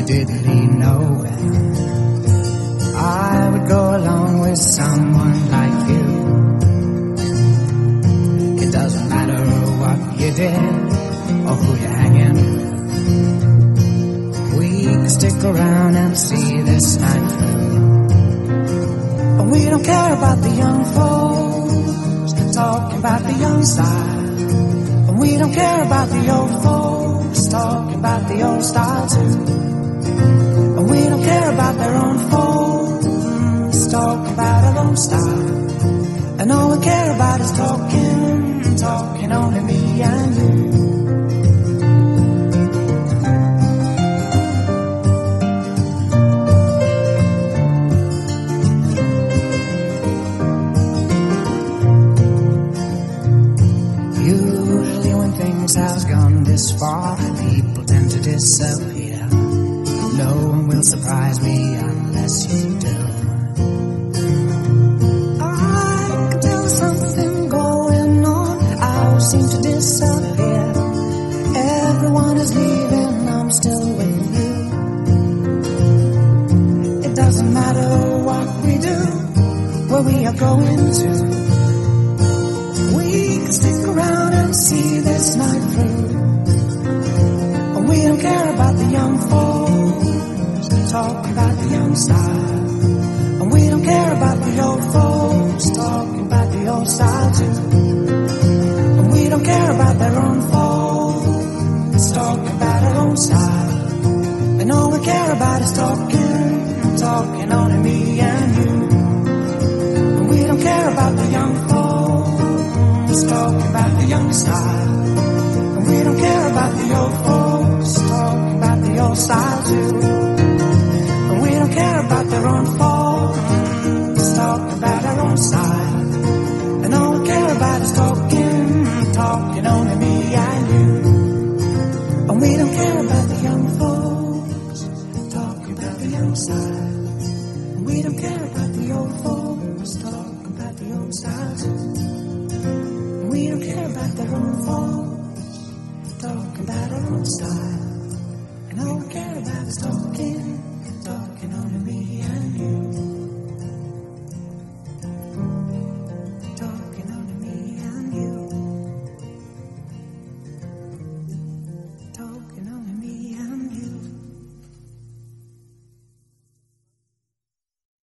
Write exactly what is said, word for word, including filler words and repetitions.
didn't lead nowhere. I would go along with someone like you. It doesn't matter what you did or who you're hanging with. We can stick around and see this night through. And we don't care about the young folks talking about the young side. And we don't care about the old folks talking about the old style too. And we don't care about their own folks talking about our own style. And all we care about is talking, talking only me and you. Usually when things have gone this far, people tend to disappear. No one will surprise me unless you do. I can tell there's something going on. I seem to disappear. Everyone is leaving, I'm still with you. It doesn't matter what we do, where we are going to. We can stick around and see this night through. And we don't care about the young folks talking about the young style. And we don't care about the old folks talking about the old style too. And we don't care about their own folks talking about our own style. And all we care about is talking, talking only me and you. And we don't care about the young folks talking about the young style. And we don't care about the old folks talking about the old style too. And we don't care about their own folks talking about our own style. And all we care about is talking, talking only me and you. And we don't care about the young folks talking about the young style. And we don't care about the old folks talking about the old style too. We don't care about their own folks talking about our own style. And all we care about is talking, talking only me and